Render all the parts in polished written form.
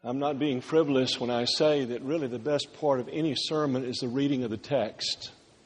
I'm not being frivolous when I say that really the best part of any sermon is the reading of the text.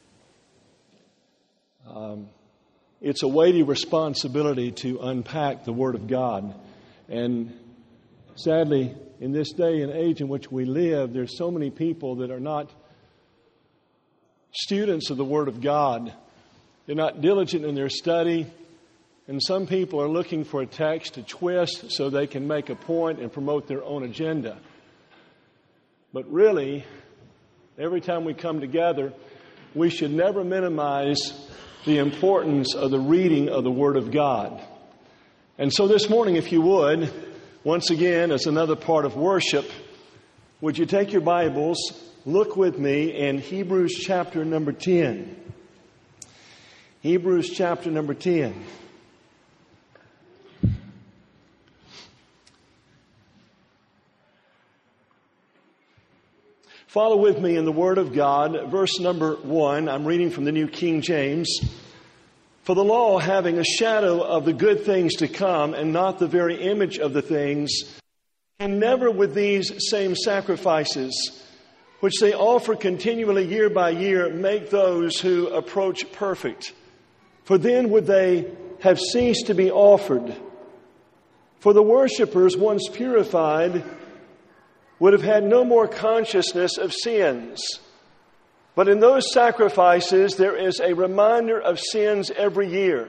It's a weighty responsibility to unpack the Word of God. And sadly, in this day and age in which we live, there's so many people that are not students of the Word of God. They're not diligent in their study. And some people are looking for a text to twist so they can make a point and promote their own agenda. But really, every time we come together, we should never minimize the importance of the reading of the Word of God. And so this morning, if you would, once again, as another part of worship, would you take your Bibles, look with me in Hebrews chapter number 10. Hebrews chapter number 10. Follow with me in the Word of God, verse number 1. I'm reading from the New King James. For the law, having a shadow of the good things to come, and not the very image of the things, can never with these same sacrifices, which they offer continually year by year, make those who approach perfect. For then would they have ceased to be offered. For the worshippers, once purified, would have had no more consciousness of sins. But in those sacrifices there is a reminder of sins every year.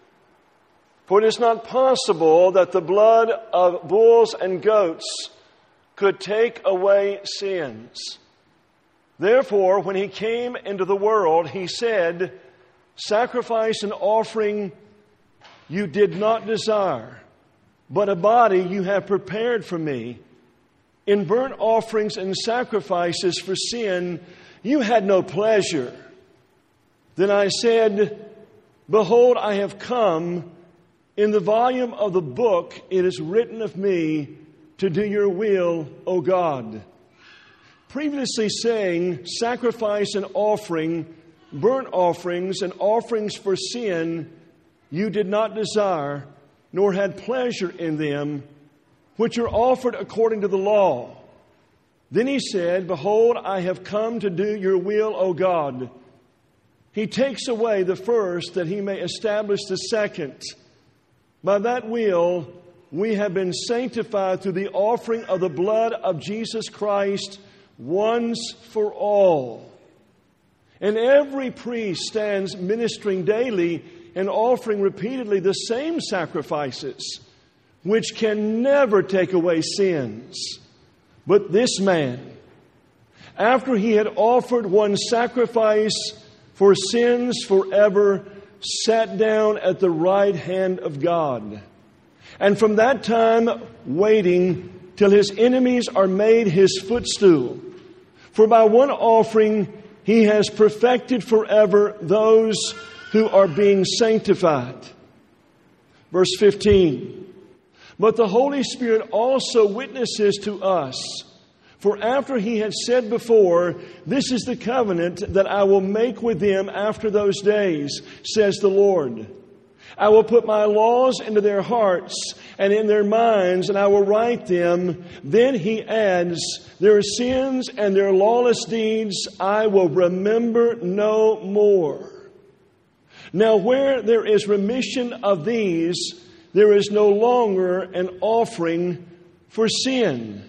For it is not possible that the blood of bulls and goats could take away sins. Therefore, when He came into the world, He said, "Sacrifice and offering you did not desire, but a body you have prepared for me. In burnt offerings and sacrifices for sin, you had no pleasure. Then I said, Behold, I have come. In the volume of the book it is written of me to do your will, O God." Previously saying, sacrifice and offering, burnt offerings and offerings for sin, you did not desire, nor had pleasure in them, which are offered according to the law. Then He said, Behold, I have come to do your will, O God. He takes away the first that He may establish the second. By that will, we have been sanctified through the offering of the blood of Jesus Christ once for all. And every priest stands ministering daily and offering repeatedly the same sacrifices, which can never take away sins. But this man, after He had offered one sacrifice for sins forever, sat down at the right hand of God. And from that time waiting till His enemies are made His footstool. For by one offering He has perfected forever those who are being sanctified. Verse 15. But the Holy Spirit also witnesses to us. For after He had said before, This is the covenant that I will make with them after those days, says the Lord. I will put my laws into their hearts and in their minds, and I will write them. Then He adds, Their sins and their lawless deeds I will remember no more. Now where there is remission of these, there is no longer an offering for sin.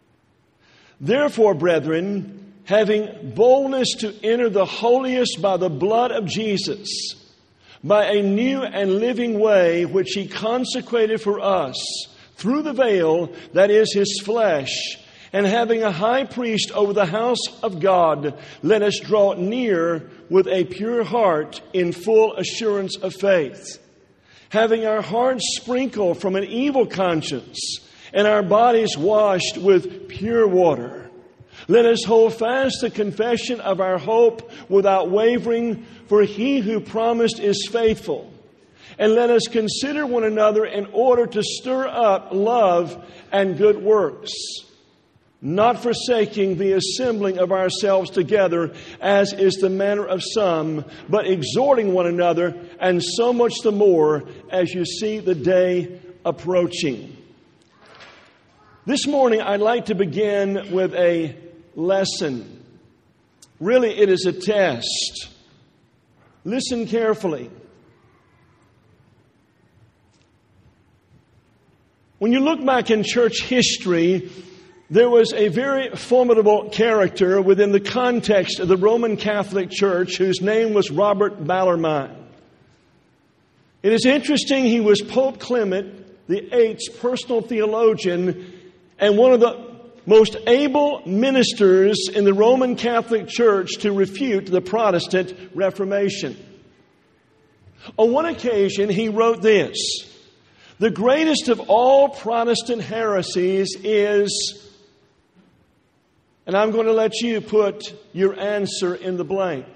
Therefore, brethren, having boldness to enter the holiest by the blood of Jesus, by a new and living way which He consecrated for us through the veil, that is His flesh, and having a high priest over the house of God, let us draw near with a pure heart in full assurance of faith, having our hearts sprinkled from an evil conscience and our bodies washed with pure water. Let us hold fast the confession of our hope without wavering, for He who promised is faithful. And let us consider one another in order to stir up love and good works, not forsaking the assembling of ourselves together, as is the manner of some, but exhorting one another, and so much the more as you see the day approaching. This morning, I'd like to begin with a lesson. Really, it is a test. Listen carefully. When you look back in church history, there was a very formidable character within the context of the Roman Catholic Church whose name was Robert Bellarmine. It is interesting, he was Pope Clement VIII's personal theologian and one of the most able ministers in the Roman Catholic Church to refute the Protestant Reformation. On one occasion, he wrote this: "The greatest of all Protestant heresies is," and I'm going to let you put your answer in the blank.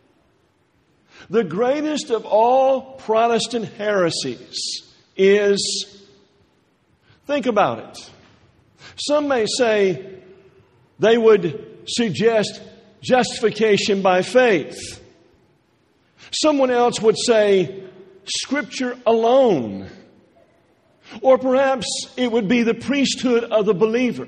The greatest of all Protestant heresies is, think about it. Some may say they would suggest justification by faith. Someone else would say Scripture alone. Or perhaps it would be the priesthood of the believer.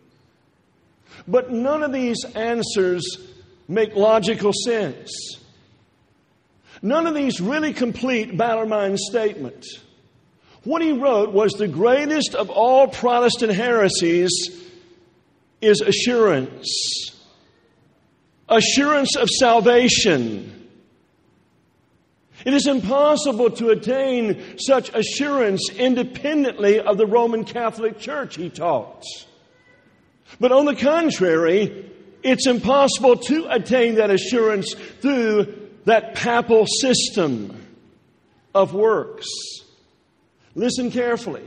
But none of these answers make logical sense. None of these really complete Bellarmine's statement. What he wrote was the greatest of all Protestant heresies is assurance. Assurance of salvation. It is impossible to attain such assurance independently of the Roman Catholic Church, he taught. But on the contrary, it's impossible to attain that assurance through that papal system of works. Listen carefully.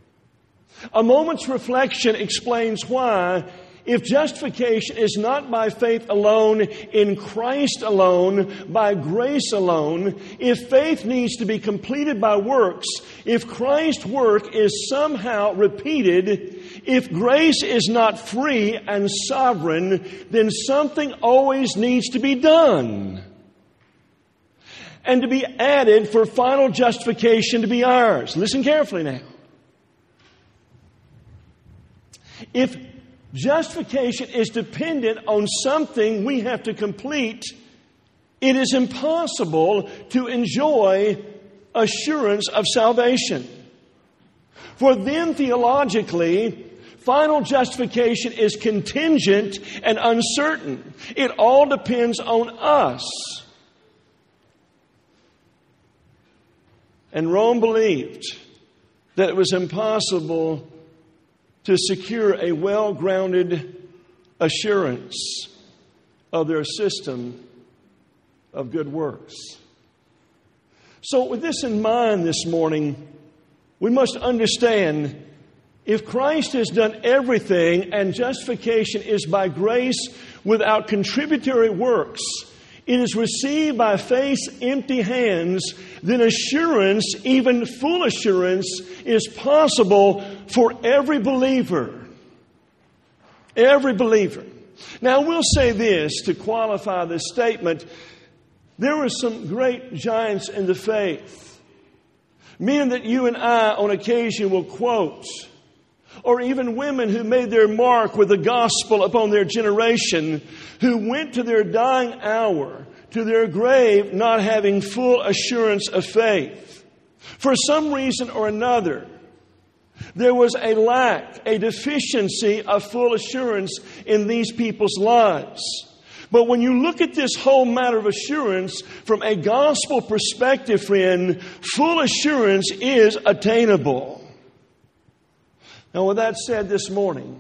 A moment's reflection explains why, if justification is not by faith alone, in Christ alone, by grace alone, if faith needs to be completed by works, if Christ's work is somehow repeated, if grace is not free and sovereign, then something always needs to be done and to be added for final justification to be ours. Listen carefully now. If justification is dependent on something we have to complete, it is impossible to enjoy assurance of salvation. For then, theologically, final justification is contingent and uncertain. It all depends on us. And Rome believed that it was impossible to secure a well-grounded assurance of their system of good works. So with this in mind this morning, we must understand if Christ has done everything and justification is by grace without contributory works, it is received by faith's empty hands, then assurance, even full assurance, is possible for every believer. Every believer. Now, we'll say this to qualify this statement. There were some great giants in the faith. Men that you and I on occasion will quote. Or even women who made their mark with the gospel upon their generation, who went to their dying hour, to their grave, not having full assurance of faith. For some reason or another, there was a lack, a deficiency of full assurance in these people's lives. But when you look at this whole matter of assurance from a gospel perspective, friend, full assurance is attainable. Now, with that said this morning,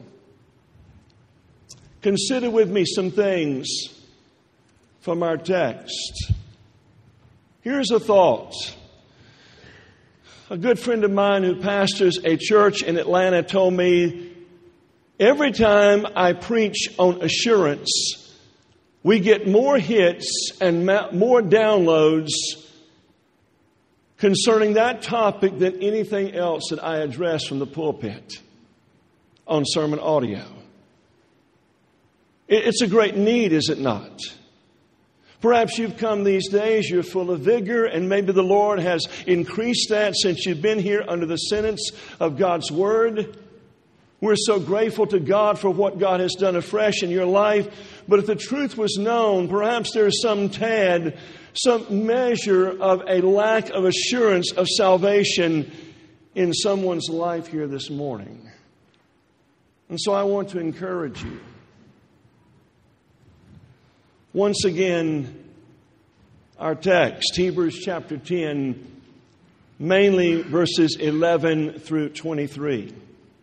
consider with me some things from our text. Here's a thought. A good friend of mine who pastors a church in Atlanta told me, every time I preach on assurance, we get more hits and more downloads concerning that topic than anything else that I address from the pulpit on sermon audio. It's a great need, is it not? Perhaps you've come these days, you're full of vigor, and maybe the Lord has increased that since you've been here under the sentence of God's Word. We're so grateful to God for what God has done afresh in your life. But if the truth was known, perhaps there's some measure of a lack of assurance of salvation in someone's life here this morning. And so I want to encourage you. Once again, our text, Hebrews chapter 10, mainly verses 11 through 23.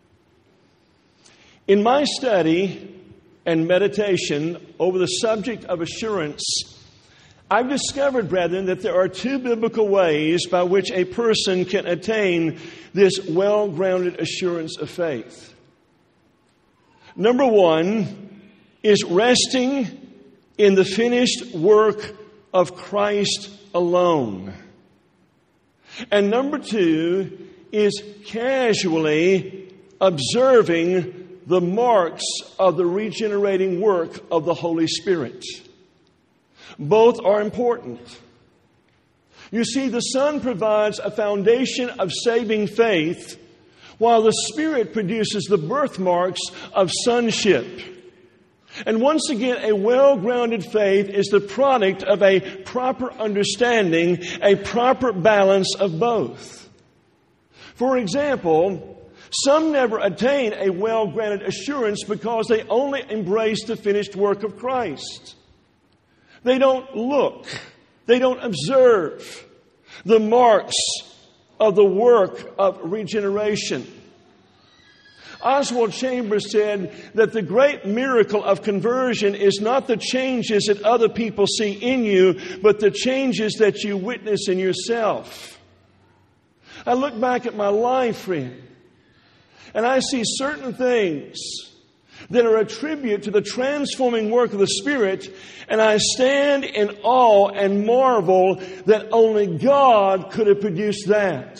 In my study and meditation over the subject of assurance, I've discovered, brethren, that there are two biblical ways by which a person can attain this well-grounded assurance of faith. Number one is resting in the finished work of Christ alone. And number two is casually observing the marks of the regenerating work of the Holy Spirit. Both are important. You see, the Son provides a foundation of saving faith, while the Spirit produces the birthmarks of sonship. And once again, a well-grounded faith is the product of a proper understanding, a proper balance of both. For example, some never attain a well-grounded assurance because they only embrace the finished work of Christ. They don't look, they don't observe the marks of the work of regeneration. Oswald Chambers said that the great miracle of conversion is not the changes that other people see in you, but the changes that you witness in yourself. I look back at my life, friend, and I see certain things that are a tribute to the transforming work of the Spirit, and I stand in awe and marvel that only God could have produced that.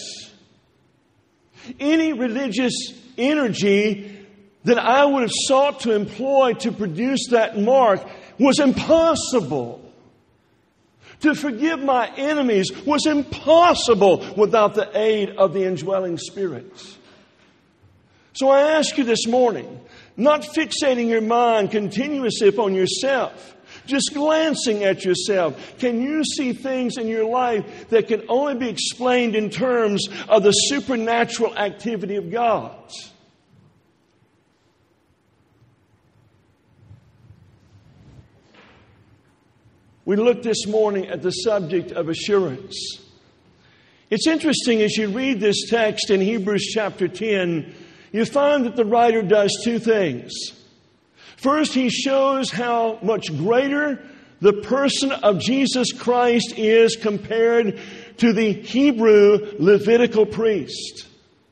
Any religious energy that I would have sought to employ to produce that mark was impossible. To forgive my enemies was impossible without the aid of the indwelling Spirit. So I ask you this morning, not fixating your mind continuously upon yourself, just glancing at yourself, can you see things in your life that can only be explained in terms of the supernatural activity of God? We looked this morning at the subject of assurance. It's interesting as you read this text in Hebrews chapter 10, you find that the writer does two things. First, he shows how much greater the person of Jesus Christ is compared to the Hebrew Levitical priest.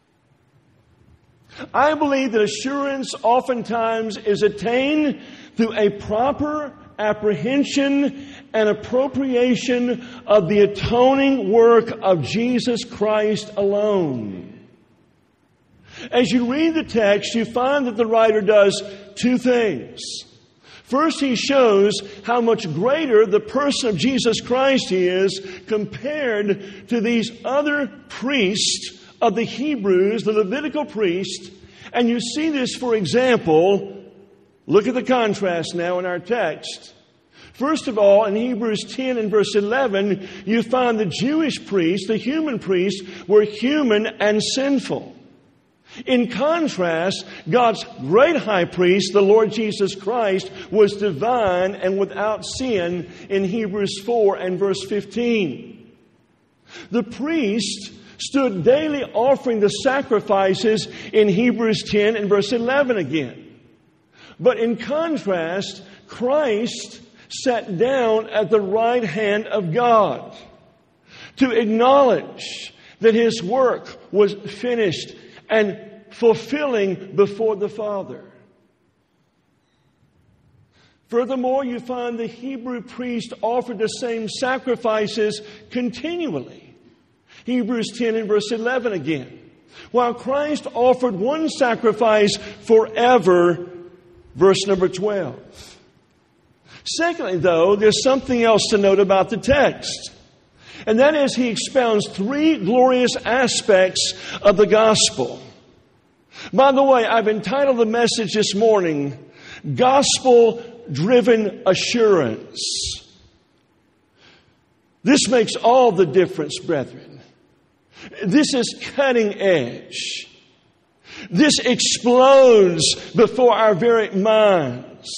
I believe that assurance oftentimes is attained through a proper apprehension and appropriation of the atoning work of Jesus Christ alone. As you read the text, you find that the writer does two things. First, he shows how much greater the person of Jesus Christ is compared to these other priests of the Hebrews, the Levitical priests. And you see this, for example, look at the contrast now in our text. First of all, in Hebrews 10 and verse 11, you find the Jewish priests, the human priests, were human and sinful. In contrast, God's great high priest, the Lord Jesus Christ, was divine and without sin in Hebrews 4 and verse 15. The priest stood daily offering the sacrifices in Hebrews 10 and verse 11 again. But in contrast, Christ sat down at the right hand of God to acknowledge that His work was finished and fulfilling before the Father. Furthermore, you find the Hebrew priest offered the same sacrifices continually. Hebrews 10 and verse 11 again. While Christ offered one sacrifice forever, verse number 12. Secondly, though, there's something else to note about the text. And that is, he expounds three glorious aspects of the gospel. By the way, I've entitled the message this morning, Gospel-Driven Assurance. This makes all the difference, brethren. This is cutting edge. This explodes before our very minds.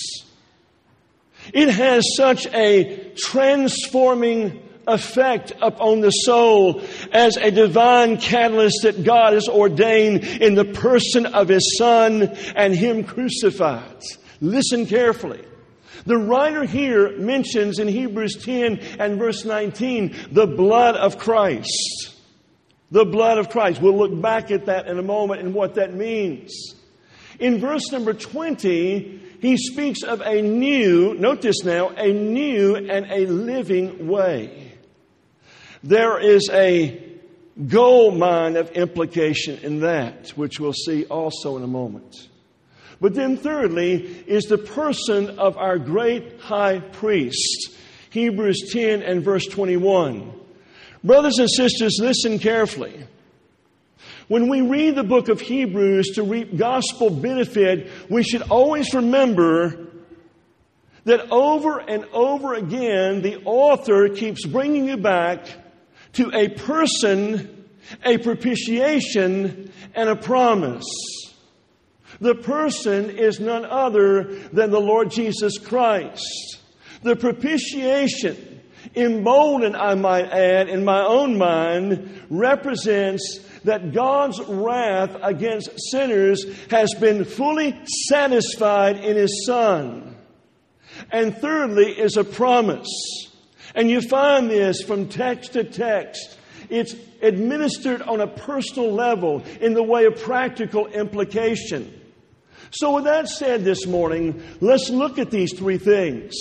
It has such a transforming effect upon the soul as a divine catalyst that God has ordained in the person of His Son and Him crucified. Listen carefully. The writer here mentions in Hebrews 10 and verse 19 the blood of Christ. The blood of Christ. We'll look back at that in a moment and what that means. In verse number 20, he speaks of a new, note this now, a new and a living way. There is a gold mine of implication in that, which we'll see also in a moment. But then thirdly is the person of our great high priest. Hebrews 10 and verse 21. Brothers and sisters, listen carefully. When we read the book of Hebrews to reap gospel benefit, we should always remember that over and over again, the author keeps bringing you back to a person, a propitiation, and a promise. The person is none other than the Lord Jesus Christ. The propitiation, emboldened, I might add, in my own mind, represents that God's wrath against sinners has been fully satisfied in His Son. And thirdly is a promise. And you find this from text to text. It's administered on a personal level in the way of practical implication. So with that said this morning, let's look at these three things.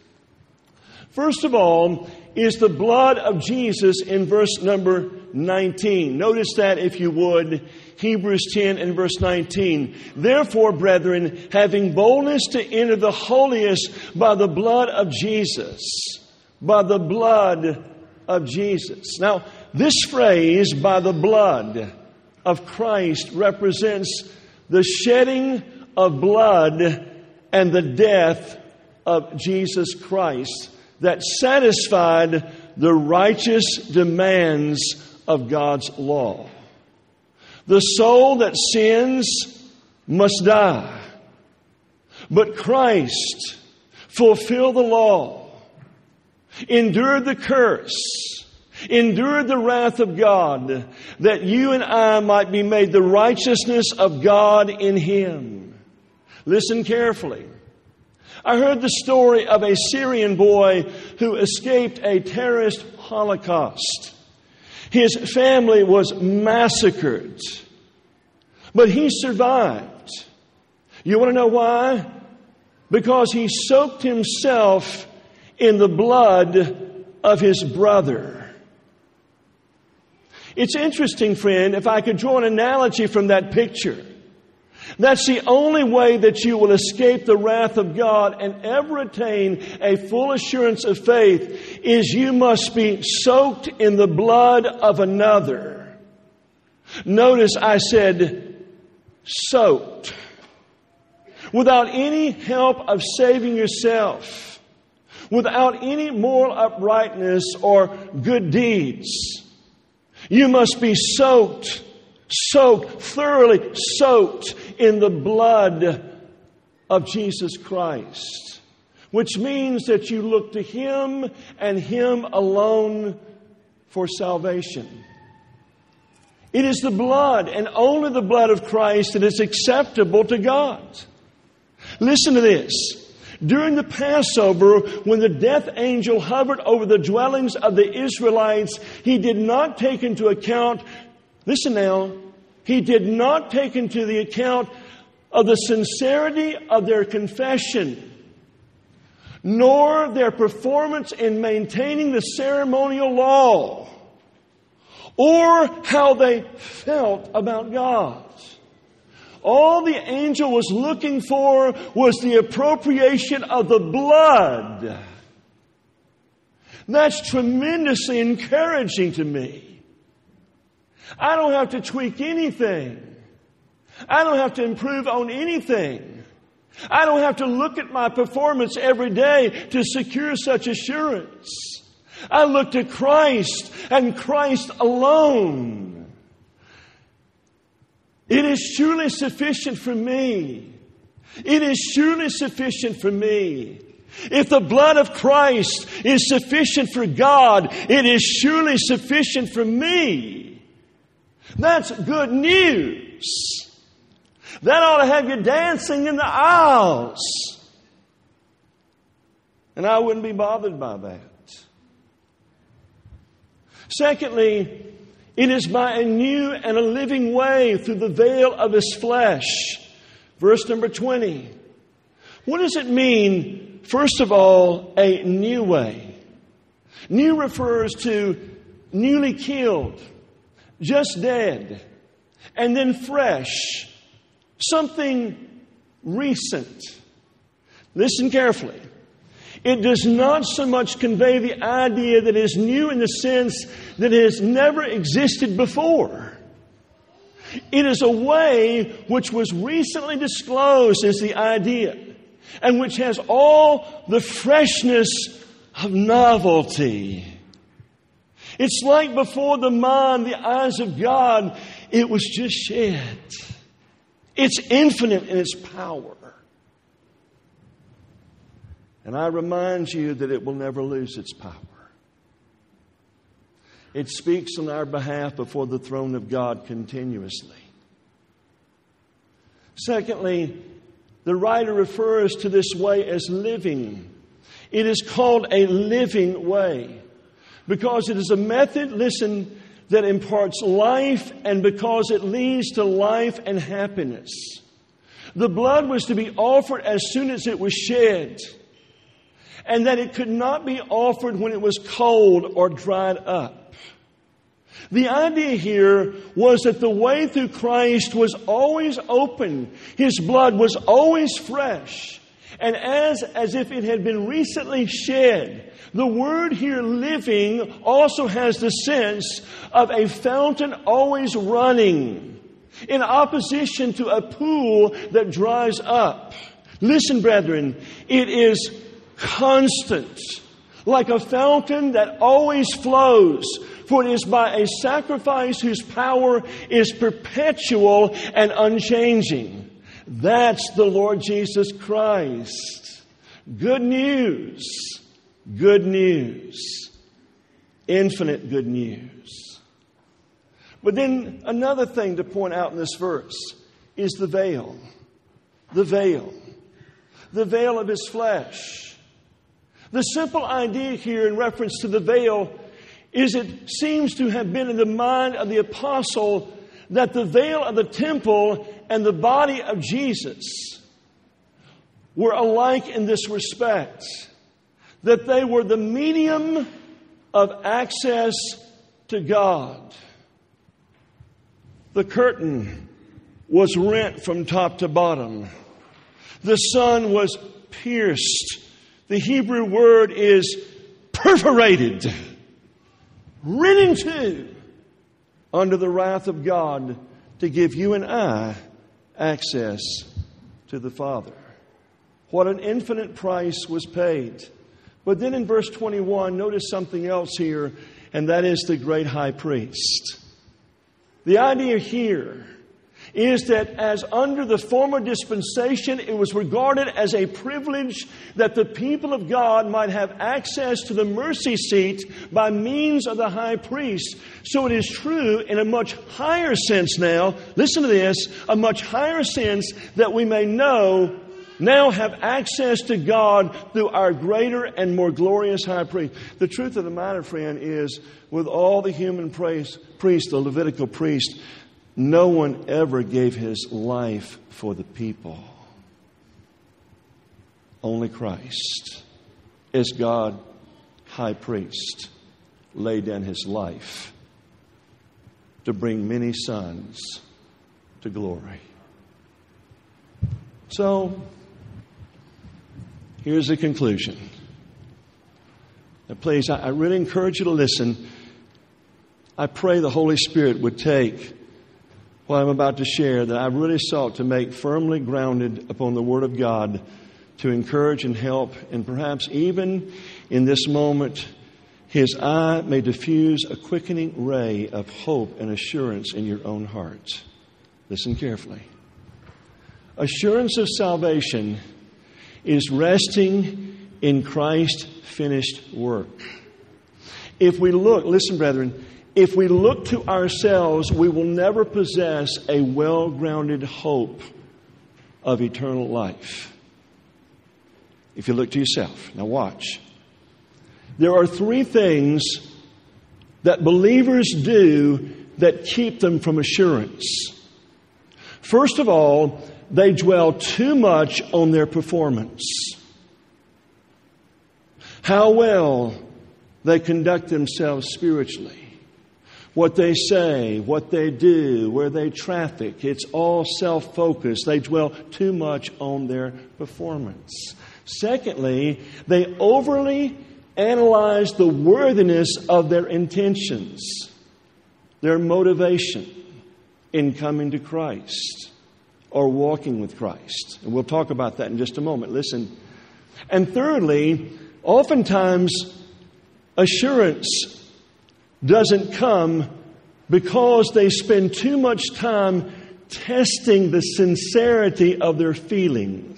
First of all is the blood of Jesus in verse number 19. Notice that if you would, Hebrews 10 and verse 19. Therefore, brethren, having boldness to enter the holiest by the blood of Jesus. By the blood of Jesus. Now, this phrase, by the blood of Christ, represents the shedding of blood and the death of Jesus Christ that satisfied the righteous demands of God's law. The soul that sins must die. But Christ fulfilled the law, endured the curse, endured the wrath of God, that you and I might be made the righteousness of God in Him. Listen carefully. I heard the story of a Syrian boy who escaped a terrorist holocaust. His family was massacred, but he survived. You want to know why? Because he soaked himself in the blood of his brother. It's interesting, friend, if I could draw an analogy from that picture. That's the only way that you will escape the wrath of God and ever attain a full assurance of faith is you must be soaked in the blood of another. Notice I said soaked. Without any help of saving yourself. Without any moral uprightness or good deeds. You must be soaked, thoroughly soaked in the blood of Jesus Christ. Which means that you look to Him and Him alone for salvation. It is the blood and only the blood of Christ that is acceptable to God. Listen to this. During the Passover, when the death angel hovered over the dwellings of the Israelites, He did not take into account, listen now, He did not take into the account of the sincerity of their confession, nor their performance in maintaining the ceremonial law, or how they felt about God. All the angel was looking for was the appropriation of the blood. That's tremendously encouraging to me. I don't have to tweak anything. I don't have to improve on anything. I don't have to look at my performance every day to secure such assurance. I look to Christ and Christ alone. It is surely sufficient for me. It is surely sufficient for me. If the blood of Christ is sufficient for God, it is surely sufficient for me. That's good news. That ought to have you dancing in the aisles. And I wouldn't be bothered by that. Secondly, it is by a new and a living way through the veil of His flesh. Verse number 20. What does it mean, first of all, a new way? New refers to newly killed, just dead, and then fresh, something recent. Listen carefully. It does not so much convey the idea that it is new in the sense that it has never existed before. It is a way which was recently disclosed as the idea, and which has all the freshness of novelty. It's like before the mind, the eyes of God, it was just shed. It's infinite in its power. And I remind you that it will never lose its power. It speaks on our behalf before the throne of God continuously. Secondly, the writer refers to this way as living. It is called a living way because it is a method, listen, that imparts life and because it leads to life and happiness. The blood was to be offered as soon as it was shed, and that it could not be offered when it was cold or dried up. The idea here was that the way through Christ was always open. His blood was always fresh. And as if it had been recently shed. The word here, living, also has the sense of a fountain always running, in opposition to a pool that dries up. Listen, brethren, it is constant, like a fountain that always flows. For it is by a sacrifice whose power is perpetual and unchanging. That's the Lord Jesus Christ. Good news. Good news. Infinite good news. But then another thing to point out in this verse is the veil. The veil. The veil of His flesh. The simple idea here in reference to the veil is it seems to have been in the mind of the apostle that the veil of the temple and the body of Jesus were alike in this respect, that they were the medium of access to God. The curtain was rent from top to bottom. The sun was pierced. The Hebrew word is perforated, rent in two, under the wrath of God to give you and I access to the Father. What an infinite price was paid. But then in verse 21, notice something else here, and that is the great high priest. The idea here is that as under the former dispensation, it was regarded as a privilege that the people of God might have access to the mercy seat by means of the high priest. So it is true in a much higher sense now, listen to this, a much higher sense that we may now have access to God through our greater and more glorious high priest. The truth of the matter, friend, is with all the human priests, the Levitical priest, no one ever gave his life for the people. Only Christ, as God, high priest, laid down His life to bring many sons to glory. So, here's the conclusion. Now, please, I really encourage you to listen. I pray the Holy Spirit would take what I'm about to share that I really sought to make firmly grounded upon the Word of God to encourage and help, and perhaps even in this moment, His eye may diffuse a quickening ray of hope and assurance in your own heart. Listen carefully. Assurance of salvation is resting in Christ's finished work. If we look, listen, brethren, if we look to ourselves, we will never possess a well-grounded hope of eternal life. If you look to yourself. Now watch. There are three things that believers do that keep them from assurance. First of all, they dwell too much on their performance. How well they conduct themselves spiritually. What they say, what they do, where they traffic. It's all self-focused. They dwell too much on their performance. Secondly, they overly analyze the worthiness of their intentions, their motivation in coming to Christ or walking with Christ. And we'll talk about that in just a moment. Listen. And thirdly, oftentimes assurance doesn't come because they spend too much time testing the sincerity of their feelings.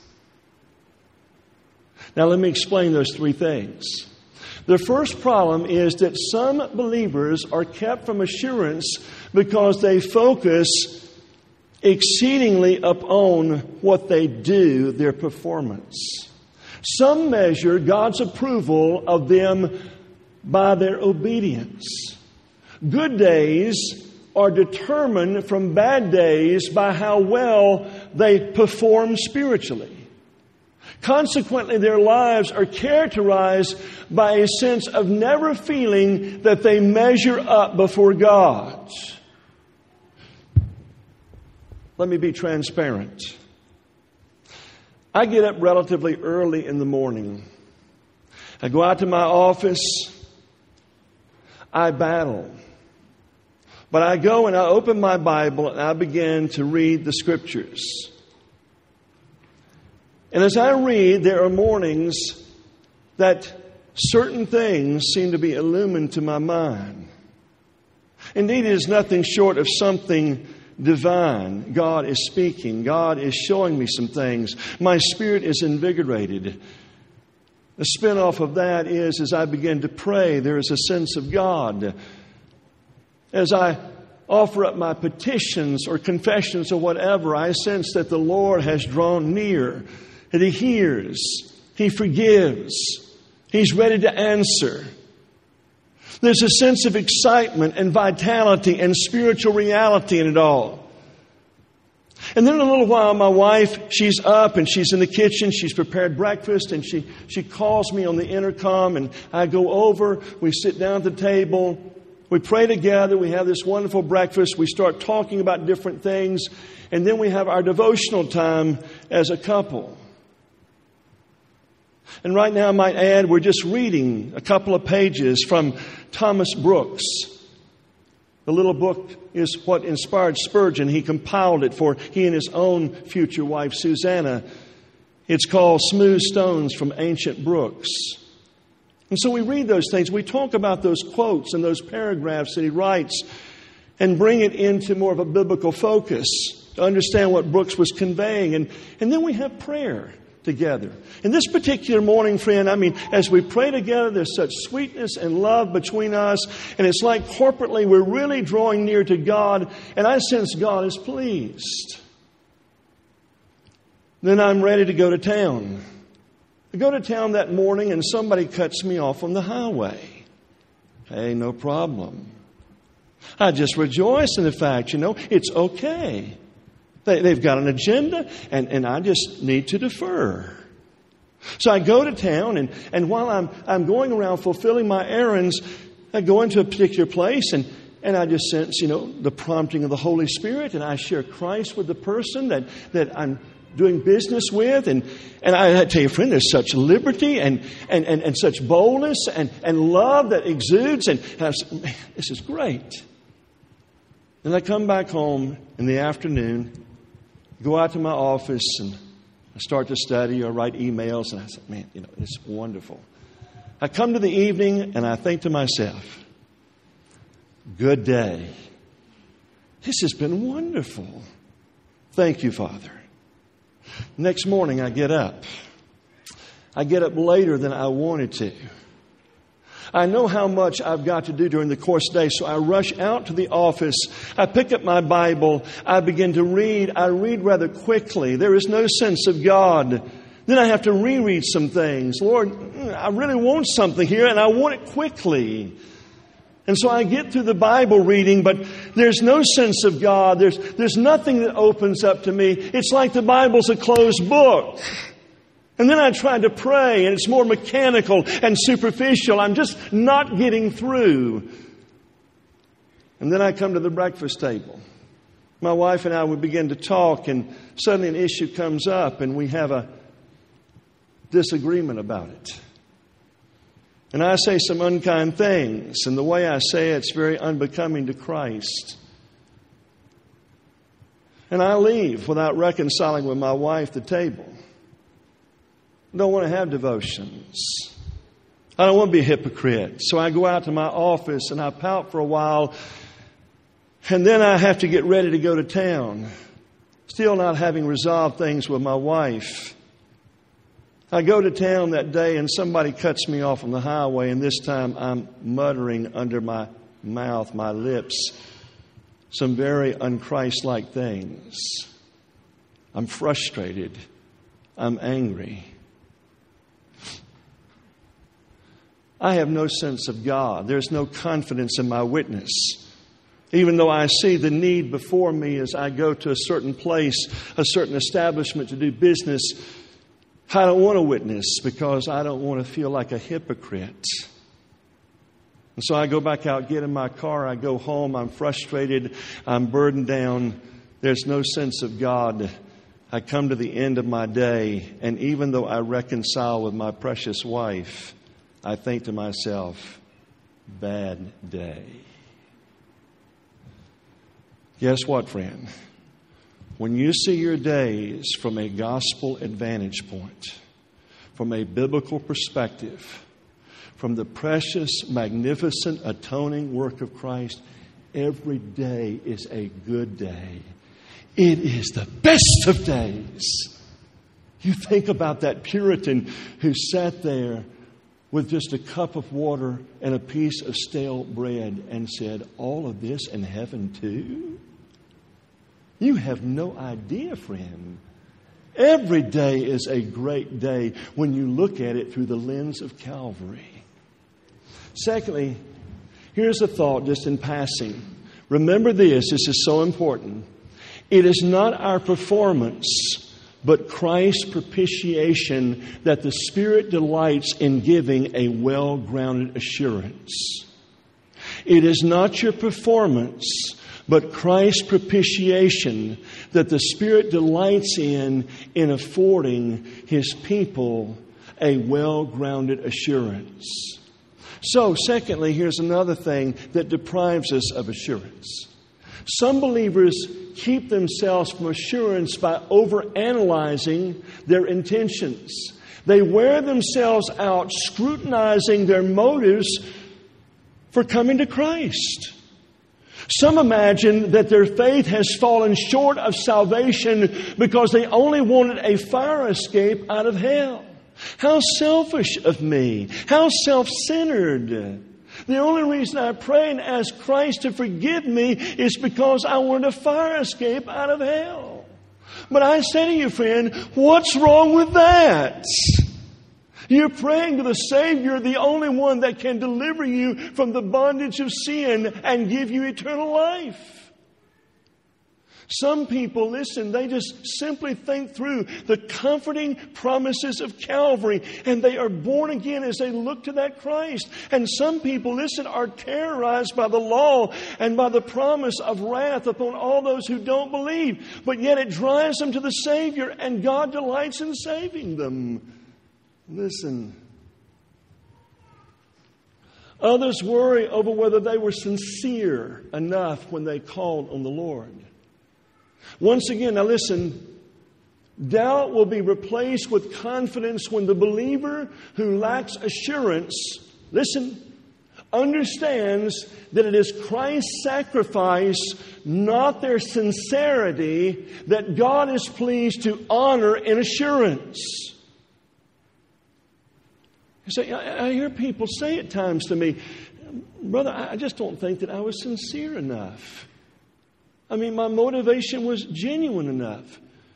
Now let me explain those three things. The first problem is that some believers are kept from assurance because they focus exceedingly upon what they do, their performance. Some measure God's approval of them by their obedience. Good days are determined from bad days by how well they perform spiritually. Consequently, their lives are characterized by a sense of never feeling that they measure up before God. Let me be transparent. I get up relatively early in the morning. I go out to my office. I battle. But I go and I open my Bible and I begin to read the Scriptures. And as I read, there are mornings that certain things seem to be illumined to my mind. Indeed, it is nothing short of something divine. God is speaking. God is showing me some things. My spirit is invigorated. The spin-off of that is, as I begin to pray, there is a sense of God. As I offer up my petitions or confessions or whatever, I sense that the Lord has drawn near, that He hears, He forgives, He's ready to answer. There's a sense of excitement and vitality and spiritual reality in it all. And then in a little while, my wife, she's up and she's in the kitchen. She's prepared breakfast and she calls me on the intercom and I go over. We sit down at the table. We pray together. We have this wonderful breakfast. We start talking about different things. And then we have our devotional time as a couple. And right now, I might add, we're just reading a couple of pages from Thomas Brooks. The little book is what inspired Spurgeon. He compiled it for he and his own future wife, Susanna. It's called Smooth Stones from Ancient Brooks. And so we read those things. We talk about those quotes and those paragraphs that he writes and bring it into more of a biblical focus to understand what Brooks was conveying. And then we have prayer together. In this particular morning, friend, as we pray together, there's such sweetness and love between us. And it's like corporately we're really drawing near to God. And I sense God is pleased. Then I'm ready to go to town. I go to town that morning and somebody cuts me off on the highway. Hey, no problem. I just rejoice in the fact, it's okay. They've got an agenda, and I just need to defer. So I go to town, and while I'm going around fulfilling my errands, I go into a particular place, and I just sense, the prompting of the Holy Spirit, and I share Christ with the person that I'm doing business with. And I tell you, friend, there's such liberty and such boldness and love that exudes, and I said, this is great. And I come back home in the afternoon, go out to my office, and I start to study or write emails. And I said, man, it's wonderful. I come to the evening and I think to myself, good day. This has been wonderful. Thank you, Father. Next morning I get up. I get up later than I wanted to. I know how much I've got to do during the course of the day, so I rush out to the office. I pick up my Bible. I begin to read. I read rather quickly. There is no sense of God. Then I have to reread some things. Lord, I really want something here, and I want it quickly. And so I get through the Bible reading, but there's no sense of God. There's nothing that opens up to me. It's like the Bible's a closed book. And then I try to pray, and it's more mechanical and superficial. I'm just not getting through. And then I come to the breakfast table. My wife and I would begin to talk, and suddenly an issue comes up, and we have a disagreement about it. And I say some unkind things, and the way I say it's very unbecoming to Christ. And I leave without reconciling with my wife the table. I don't want to have devotions. I don't want to be a hypocrite. So I go out to my office and I pout for a while. And then I have to get ready to go to town. Still not having resolved things with my wife. I go to town that day and somebody cuts me off on the highway. And this time I'm muttering under my mouth, my lips, some very un-Christ-like things. I'm frustrated. I'm angry. I have no sense of God. There's no confidence in my witness. Even though I see the need before me as I go to a certain place, a certain establishment to do business, I don't want to witness because I don't want to feel like a hypocrite. And so I go back out, get in my car, I go home, I'm frustrated, I'm burdened down. There's no sense of God. I come to the end of my day, and even though I reconcile with my precious wife, I think to myself, bad day. Guess what, friend? When you see your days from a gospel advantage point, from a biblical perspective, from the precious, magnificent, atoning work of Christ, every day is a good day. It is the best of days. You think about that Puritan who sat there with just a cup of water and a piece of stale bread and said, all of this in heaven too? You have no idea, friend. Every day is a great day when you look at it through the lens of Calvary. Secondly, here's a thought just in passing. Remember this is so important. It is not our performance, but Christ's propitiation that the Spirit delights in giving a well-grounded assurance. It is not your performance, but Christ's propitiation that the Spirit delights in affording His people a well-grounded assurance. So, secondly, here's another thing that deprives us of assurance. Some believers keep themselves from assurance by overanalyzing their intentions. They wear themselves out scrutinizing their motives for coming to Christ. Some imagine that their faith has fallen short of salvation because they only wanted a fire escape out of hell. How selfish of me. How self-centered. The only reason I pray and ask Christ to forgive me is because I want a fire escape out of hell. But I say to you, friend, what's wrong with that? You're praying to the Savior, the only one that can deliver you from the bondage of sin and give you eternal life. Some people, listen, they just simply think through the comforting promises of Calvary, and they are born again as they look to that Christ. And some people, listen, are terrorized by the law and by the promise of wrath upon all those who don't believe. But yet it drives them to the Savior, and God delights in saving them. Listen, Others worry over whether they were sincere enough when they called on the Lord. Once again, now listen, doubt will be replaced with confidence when the believer who lacks assurance, listen, understands that it is Christ's sacrifice, not their sincerity, that God is pleased to honor in assurance. So I hear people say at times to me, "Brother, I just don't think that I was sincere enough. I mean, my motivation was genuine enough."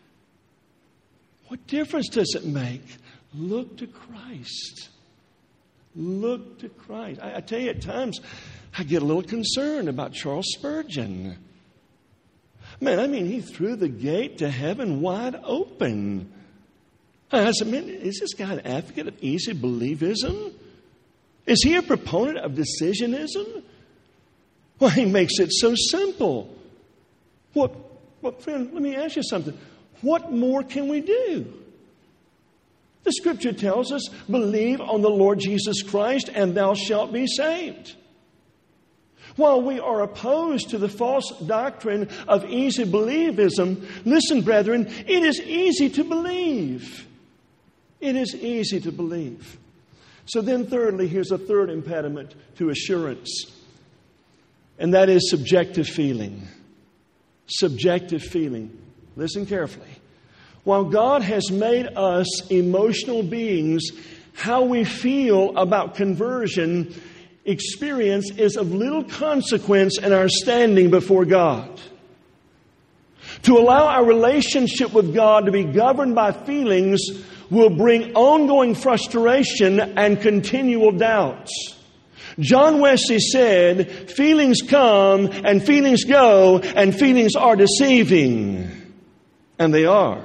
What difference does it make? Look to Christ. Look to Christ. I tell you, at times, I get a little concerned about Charles Spurgeon. Man, I mean, he threw the gate to heaven wide open. I said, man, is this guy an advocate of easy believism? Is he a proponent of decisionism? Well, he makes it so simple. What, friend, let me ask you something. What more can we do? The Scripture tells us, believe on the Lord Jesus Christ and thou shalt be saved. While we are opposed to the false doctrine of easy believism, listen, brethren, it is easy to believe. It is easy to believe. So then thirdly, here's a third impediment to assurance. And that is subjective feeling. Subjective feeling. Listen carefully. While God has made us emotional beings, how we feel about conversion experience is of little consequence in our standing before God. To allow our relationship with God to be governed by feelings will bring ongoing frustration and continual doubts. John Wesley said, feelings come and feelings go and feelings are deceiving. And they are.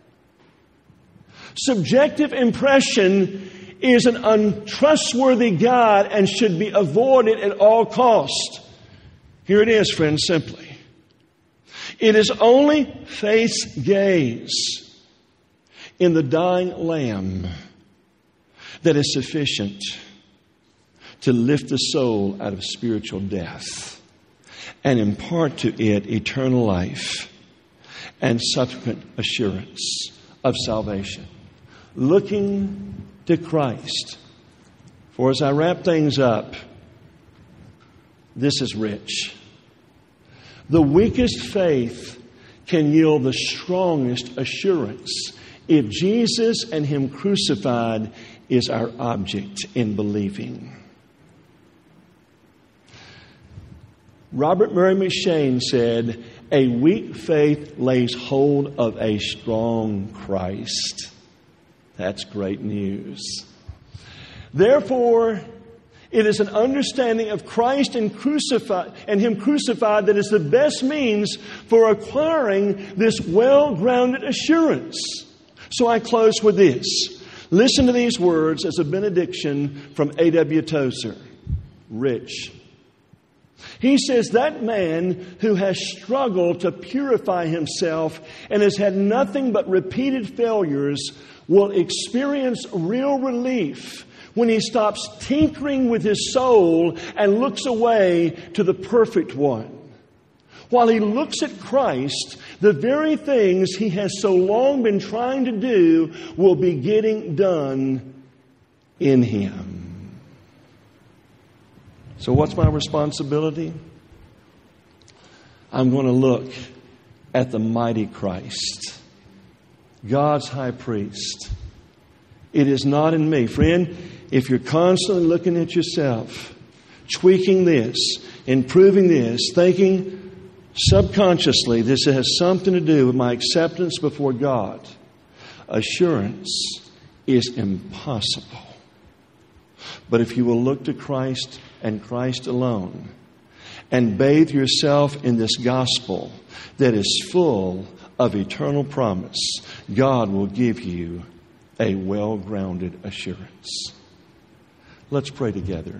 Subjective impression is an untrustworthy guide and should be avoided at all costs. Here it is, friends, simply. It is only faith's gaze in the dying Lamb that is sufficient to lift the soul out of spiritual death and impart to it eternal life and subsequent assurance of salvation. Looking to Christ. For as I wrap things up, this is rich. The weakest faith can yield the strongest assurance if Jesus and Him crucified is our object in believing. Robert Murray McCheyne said, "A weak faith lays hold of a strong Christ." That's great news. Therefore, it is an understanding of Christ and Him crucified that is the best means for acquiring this well-grounded assurance. So I close with this. Listen to these words as a benediction from A.W. Tozer. Rich. He says that man who has struggled to purify himself and has had nothing but repeated failures will experience real relief when he stops tinkering with his soul and looks away to the perfect one. While he looks at Christ, the very things he has so long been trying to do will be getting done in him. So what's my responsibility? I'm going to look at the mighty Christ, God's high priest. It is not in me. Friend, if you're constantly looking at yourself, tweaking this, improving this, thinking subconsciously this has something to do with my acceptance before God, assurance is impossible. But if you will look to Christ and Christ alone and bathe yourself in this gospel that is full of eternal promise, God will give you a well-grounded assurance. Let's pray together.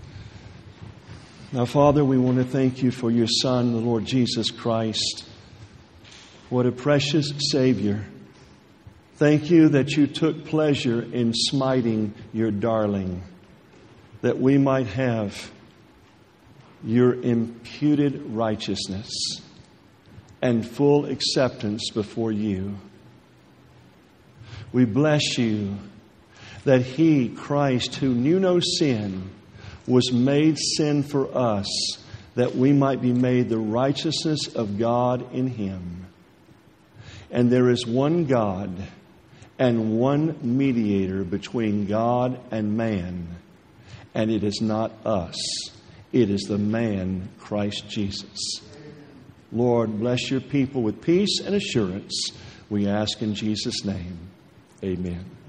Now, Father, we want to thank you for your Son, the Lord Jesus Christ. What a precious Savior. Thank you that you took pleasure in smiting your darling. that we might have your imputed righteousness and full acceptance before you. We bless you that He, Christ, who knew no sin, was made sin for us, that we might be made the righteousness of God in Him. And there is one God and one mediator between God and man, and it is not us. It is the man, Christ Jesus. Lord, bless your people with peace and assurance. We ask in Jesus' name. Amen.